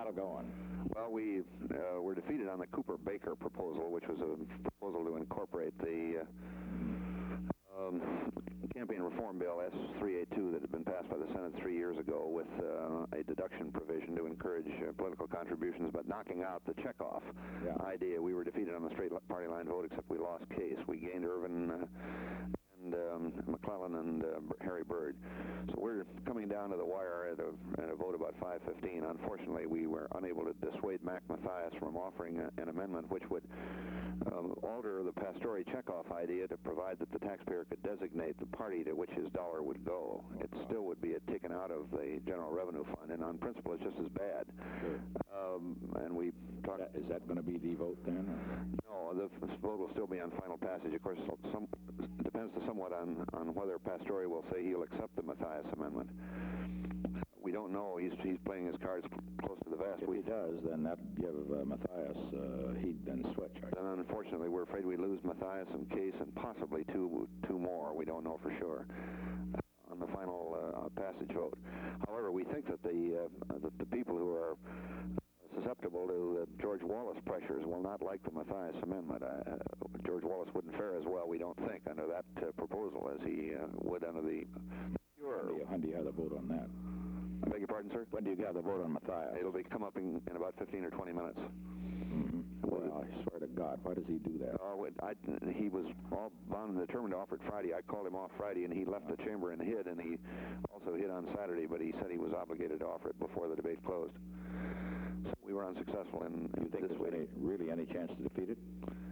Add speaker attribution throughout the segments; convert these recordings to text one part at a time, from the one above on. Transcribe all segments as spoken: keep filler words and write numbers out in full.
Speaker 1: battle going?
Speaker 2: Well, we uh, were defeated on the Cooper-Baker proposal, which was a proposal to incorporate the uh, um, campaign reform bill S three eighty-two that had been passed by the Senate three years ago with uh, a deduction provision to encourage uh, political contributions, but knocking out the checkoff
Speaker 1: yeah.
Speaker 2: idea. We were defeated on the straight party line vote, except we lost Case. We gained Irvin uh, and um, McClellan and uh, Harry Byrd. So we're coming down to the wire at a, at a vote about five fifteen. Unfortunately, we were unable to dissuade Mac Mathias from offering a, an amendment which would um, alter the Pastore-Checkoff idea to provide that the taxpayer could designate the party to which his dollar would go. It still would be taken out of the General Revenue Fund, and on principle, it's just as bad.
Speaker 1: Sure.
Speaker 2: Um, and we talked...
Speaker 1: Is that going to be the vote then?
Speaker 2: Or? No, the vote will still be on final passage. Of course, some depends somewhat on, on whether Pastore will say he'll accept the Mathias amendment. We don't know. He's he's playing his cards close to the vest.
Speaker 1: If
Speaker 2: we,
Speaker 1: he does, then that'd give uh, Mathias, uh, he'd then switch.
Speaker 2: Then unfortunately, we're afraid we lose Mathias and Case and possibly two two more. We don't know for sure uh, on the final uh, passage vote. However, we think that the uh, that the people who are susceptible to uh, George Wallace pressures will not like the Mathias amendment. Uh, George Wallace wouldn't fare as well, we don't think, under that uh, proposal as he uh, would under the...
Speaker 1: When do, you, when do you have the vote on that?
Speaker 2: I beg your pardon, sir?
Speaker 1: When do you get the vote on Mathias?
Speaker 2: It'll be come up in, in about fifteen or twenty minutes.
Speaker 1: Mm-hmm. Well, I swear to God, why does he do that?
Speaker 2: Oh, I, he was all bound and determined to offer it Friday. I called him off Friday, and he left the chamber and hid, and he also hid on Saturday, but he said he was obligated to offer it before the debate closed. So we were unsuccessful in, in
Speaker 1: you think
Speaker 2: this
Speaker 1: there's any, really any chance to defeat it?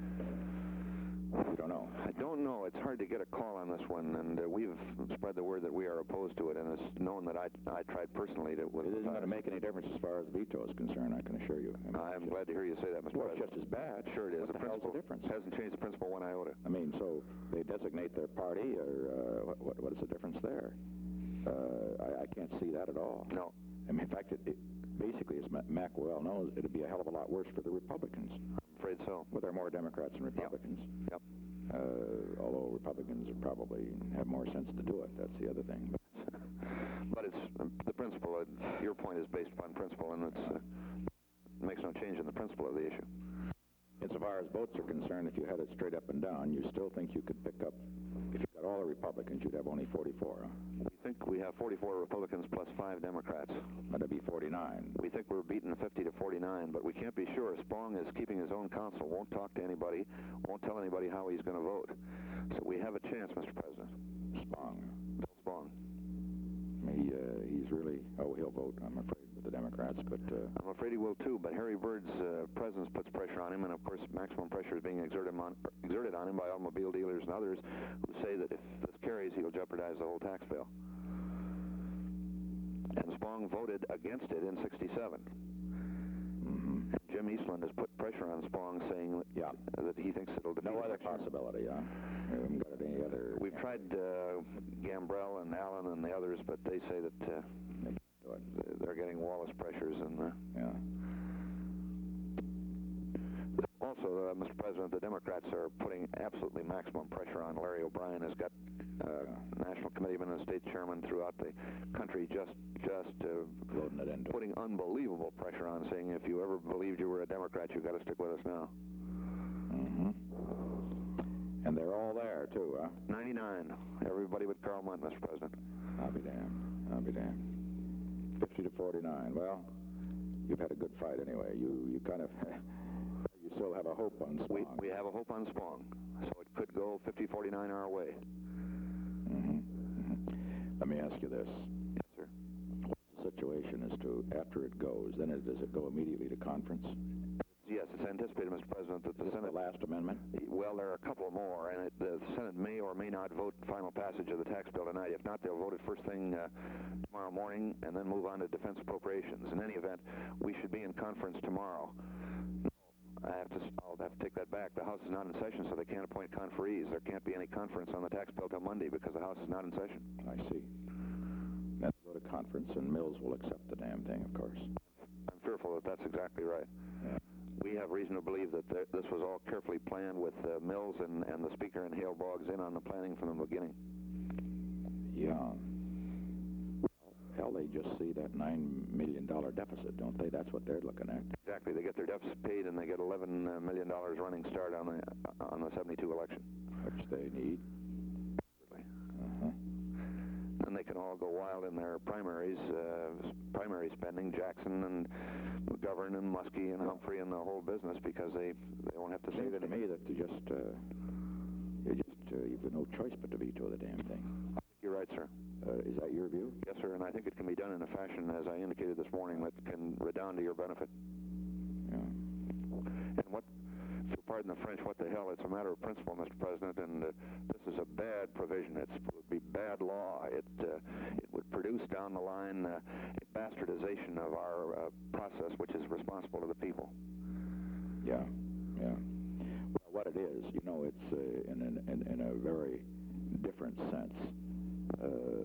Speaker 1: You don't know.
Speaker 2: I don't know. It's hard to get a call on this one, and uh, we've spread the word that we are opposed to it, and it's known that I I tried personally to...
Speaker 1: It isn't going to make any difference as far as veto is concerned, I can assure you. I mean,
Speaker 2: I'm glad to hear you say that, Mister
Speaker 1: Well,
Speaker 2: President.
Speaker 1: it's just as bad.
Speaker 2: Sure it is.
Speaker 1: What the, the hell's the difference?
Speaker 2: It hasn't changed the principle one iota.
Speaker 1: I mean, so they designate their party, or uh, what, what is the difference there? Uh, I, I can't see that at all.
Speaker 2: No.
Speaker 1: I mean, in fact, it, it basically, as Mac well knows, it'd be a hell of a lot worse for the Republicans.
Speaker 2: I'm afraid so.
Speaker 1: Well, there are more Democrats than Republicans.
Speaker 2: Yep. yep.
Speaker 1: Uh, although Republicans would probably have more sense to do it. That's the other thing.
Speaker 2: But it's uh, the principle. Uh, your point is based upon principle, and it's, uh, it makes no change in the principle of the issue.
Speaker 1: Insofar as votes are concerned, if you had it straight up and down, you still think you could pick up, if you got all the Republicans, you'd have only forty-four, huh?
Speaker 2: We think we have forty-four Republicans plus five Democrats.
Speaker 1: That'd be forty-nine.
Speaker 2: We think we're beaten fifty to forty-nine, but we can't be sure. Spong is keeping his own counsel, won't talk to anybody, won't tell anybody how he's going to vote. So we have a chance, Mister President.
Speaker 1: Spong.
Speaker 2: Bill Spong.
Speaker 1: He, uh, he's really, oh, he'll vote, I'm afraid, with the Democrats, but... Uh,
Speaker 2: I'm afraid he will, too, but Harry Byrd's uh, presence puts pressure on him, and, of course, maximum pressure is being exerted on, exerted on him by automobile dealers and others who say that if this carries, he'll jeopardize the whole tax bill. And Spong voted against it in sixty-seven.
Speaker 1: Mm-hmm.
Speaker 2: And Jim Eastland has put pressure on Spong, saying that,
Speaker 1: yeah.
Speaker 2: that he thinks it'll defeat
Speaker 1: No other
Speaker 2: election.
Speaker 1: possibility, huh? We haven't got any other...
Speaker 2: We've yeah. tried uh, Gambrell and Allen and the others, but they say that uh,
Speaker 1: they do it.
Speaker 2: They're getting Wallace pressures. And uh,
Speaker 1: yeah.
Speaker 2: Also, uh, Mister President, the Democrats are putting absolutely maximum pressure on. Larry O'Brien has got uh, National Committeemen and state chairman throughout the country just just uh,
Speaker 1: it
Speaker 2: putting unbelievable pressure on, saying if you ever believed you were a Democrat, you've got to stick with us now.
Speaker 1: Mm-hmm. And they're all there, too, huh?
Speaker 2: ninety-nine. Everybody but Carl Munt, Mister President.
Speaker 1: I'll be damned. I'll be damned. fifty to forty-nine. Well, you've had a good fight anyway. You you kind of... You still have a hope on Spong.
Speaker 2: We, we have a hope on Spong, so it could go fifty forty-nine our way.
Speaker 1: Mm-hmm. Mm-hmm. Let me ask you this.
Speaker 2: Yes, sir.
Speaker 1: What's the situation as to, after it goes, then it, does it go immediately to conference?
Speaker 2: Yes, it's anticipated, Mister President, that the
Speaker 1: Is
Speaker 2: Senate...
Speaker 1: the last amendment?
Speaker 2: Well, there are a couple more, and it, the Senate may or may not vote final passage of the tax bill tonight. If not, they'll vote it first thing uh, tomorrow morning and then move on to defense appropriations. In any event, we should be in conference tomorrow. I have to, I'll have to take that back. The House is not in session, so they can't appoint conferees. There can't be any conference on the tax bill till Monday because the House is not in session.
Speaker 1: I see. Then we'll go to conference, and Mills will accept the damn thing, of course.
Speaker 2: I'm fearful that that's exactly right.
Speaker 1: Yeah. We
Speaker 2: have reason to believe that th this was all carefully planned with uh, Mills and, and the Speaker and Hale Boggs in on the planning from the beginning.
Speaker 1: Yeah. hell, they just see that nine million dollar deficit, don't they? That's what they're looking at.
Speaker 2: Exactly. They get their deficit paid, and they get eleven million dollars running start on the on the seventy-two election,
Speaker 1: which they need.
Speaker 2: Uh-huh. And they can all go wild in their primaries, uh, primary spending. Jackson and McGovern and Muskie and Humphrey and the whole business, because they they won't have to save it.
Speaker 1: To me that you just uh, you just uh, you've got no choice but to veto the damn thing.
Speaker 2: I think you're right, sir.
Speaker 1: Uh, is that your view?
Speaker 2: Yes, sir, and I think it can be done in a fashion, as I indicated this morning, that can redound to your benefit.
Speaker 1: Yeah.
Speaker 2: And what, if you'll pardon the French, what the hell, it's a matter of principle, Mister President, and uh, this is a bad provision. It's, it would be bad law. It, uh, it would produce down the line uh, a bastardization of our uh, process, which is responsible to the people.
Speaker 1: Yeah, yeah. Well, what it is, you know, it's uh, in, in, in, in a very different sense. Uh,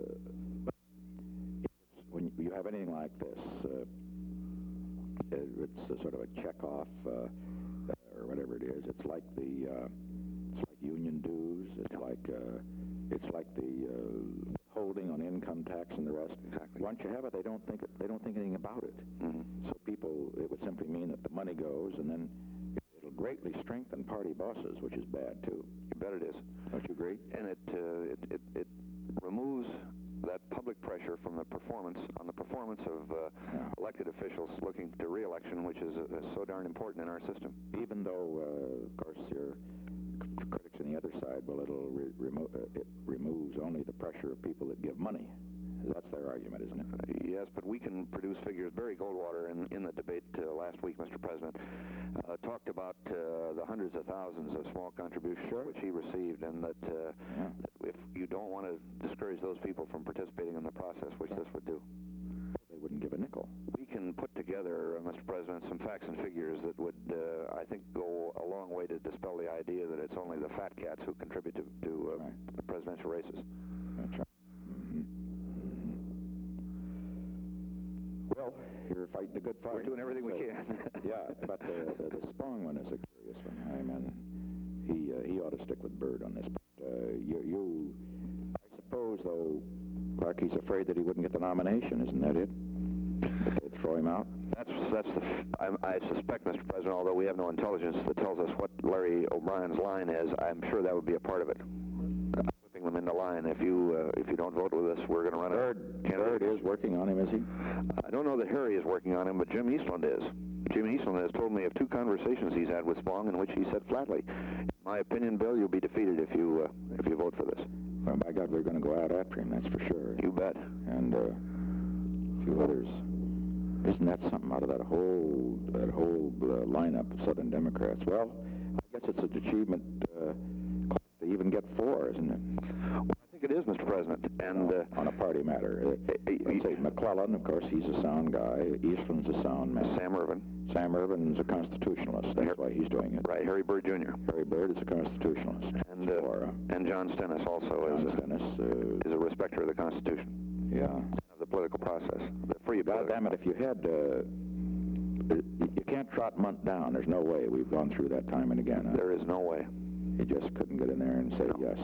Speaker 1: when you have anything like this, uh, it, it's a sort of a check-off uh, or whatever it is. It's like the uh, it's like union dues. It's like uh, it's like the uh, holding on income tax and the rest.
Speaker 2: Exactly.
Speaker 1: Once you have it, they don't think it, they don't think anything about it.
Speaker 2: Mm-hmm.
Speaker 1: So people, it would simply mean that the money goes, and then it'll greatly strengthen party bosses, which is bad too.
Speaker 2: You bet it is.
Speaker 1: Don't you agree?
Speaker 2: And it uh, it, it it removes that public pressure from the performance on the performance of uh,
Speaker 1: yeah.
Speaker 2: elected officials looking to re-election, which is uh, so darn important in our system.
Speaker 1: Even though, uh, of course, your critics on the other side, well, it'll re remo uh, it removes only the pressure of people that give money. That's their argument, isn't it?
Speaker 2: Uh, yes, but we can produce figures. Barry Goldwater, in, in the debate uh, last week, Mister President, uh, talked about uh, the hundreds of thousands of small contributions
Speaker 1: sure.
Speaker 2: which he received, and that, uh,
Speaker 1: yeah.
Speaker 2: that if you don't want to discourage those people from participating in the process, which this would do,
Speaker 1: they wouldn't give a nickel.
Speaker 2: We can put together, uh, Mister President, some facts and figures that would, uh, I think, go a long way to dispel the idea that it's only the fat cats who contribute to, to uh,
Speaker 1: right.
Speaker 2: the presidential races.
Speaker 1: That's right. Well, you're fighting a good fight.
Speaker 2: We're doing everything we can.
Speaker 1: Yeah, but the, the, the Spong one is a curious one. I mean, he uh, he ought to stick with Byrd on this. But uh, you, you, I suppose, though, Clark, he's afraid that he wouldn't get the nomination. Isn't that it? That they'd throw him out?
Speaker 2: That's that's the. I, I suspect, Mister President, although we have no intelligence that tells us what Larry O'Brien's line is, I'm sure that would be a part of it. Whipping them into line. If you uh, if you don't vote with us, we're going to run
Speaker 1: Byrd,
Speaker 2: a candidate.
Speaker 1: Byrd is working on him, is he?
Speaker 2: I don't know that Harry is working on him, but Jim Eastland is. Jim Eastland has told me of two conversations he's had with Spong in which he said flatly, in my opinion, Bill, you'll be defeated if you uh, if you vote for this.
Speaker 1: Well, by God, we're going to go out after him, that's for sure.
Speaker 2: You bet.
Speaker 1: And uh, a few others. Isn't that something out of that whole that whole uh, lineup of Southern Democrats? Well, I guess it's an achievement uh, to even get four, isn't it?
Speaker 2: Well, I think it is, Mister President. And uh,
Speaker 1: on a party matter, uh, let's say McClellan, of course, he's a sound guy. Eastland's a sound man.
Speaker 2: Sam Ervin.
Speaker 1: Sam Ervin's a constitutionalist. That's why he's doing it.
Speaker 2: Right. Harry Byrd Junior
Speaker 1: Harry Byrd is a constitutionalist.
Speaker 2: And uh,
Speaker 1: or, uh,
Speaker 2: and John Stennis also
Speaker 1: John
Speaker 2: is,
Speaker 1: Stennis, uh,
Speaker 2: is a respecter of the Constitution.
Speaker 1: Yeah.
Speaker 2: Of the political process. The free.
Speaker 1: God damn it! If you had, uh, you can't trot Munt down. There's no way. We've gone through that time and again. Huh?
Speaker 2: There is no way.
Speaker 1: He just couldn't get in there and say
Speaker 2: no.
Speaker 1: yes.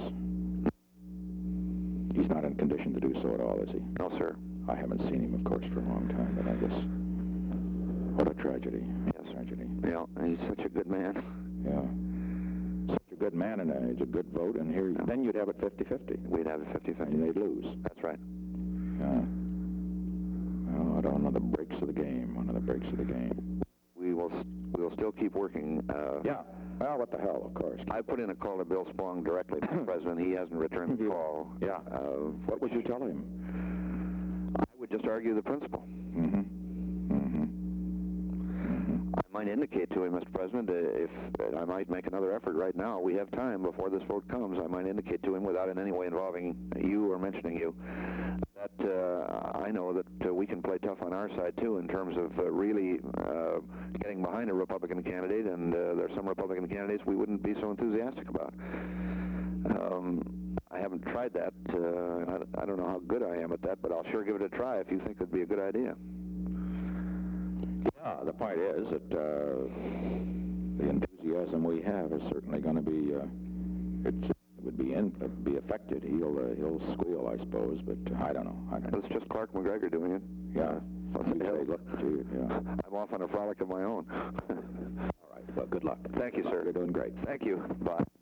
Speaker 1: He's not in condition to do so at all, is he?
Speaker 2: No, sir.
Speaker 1: I haven't seen him, of course, for a long time, but I guess what a tragedy.
Speaker 2: Yes,
Speaker 1: tragedy.
Speaker 2: Yeah, he's such a good man.
Speaker 1: Yeah. Such a good man, and uh, he's a good vote, and here, yeah. Then you'd have it fifty fifty.
Speaker 2: We'd have it fifty fifty.
Speaker 1: And they'd lose.
Speaker 2: That's right.
Speaker 1: Yeah. Well, I don't know, the breaks of the game, one of the breaks of the game.
Speaker 2: We will we will still keep working. Uh,
Speaker 1: yeah. Well, what the hell, of course.
Speaker 2: I put in a call to Bill Spong directly, Mister President. He hasn't returned the call.
Speaker 1: Yeah. Uh, what would you tell him?
Speaker 2: I would just argue the principle.
Speaker 1: Mm-hmm. Mm-hmm. Mm-hmm.
Speaker 2: I might indicate to him, Mister President, uh, if uh, I might make another effort right now. We have time before this vote comes. I might indicate to him, without in any way involving you or mentioning you, that uh, I know that uh, we can play tough on our side, too, in terms of uh, really uh, getting behind a Republican candidate, and uh, there are some Republican candidates we wouldn't be so enthusiastic about. Um, I haven't tried that. Uh, I, I don't know how good I am at that, but I'll sure give it a try if you think it'd be a good idea.
Speaker 1: Yeah, the point is that uh, the enthusiasm we have is certainly going to be, uh, it's would be in, uh, be affected, he'll uh, he'll squeal, I suppose. But uh, I don't know. I don't know.
Speaker 2: It's just Clark McGregor doing it.
Speaker 1: Yeah.
Speaker 2: So
Speaker 1: He'd say, look, gee, yeah.
Speaker 2: I'm off on a frolic of my own.
Speaker 1: All right. Well, good luck.
Speaker 2: Thank you, sir.
Speaker 1: You're doing great.
Speaker 2: Thank you. Bye.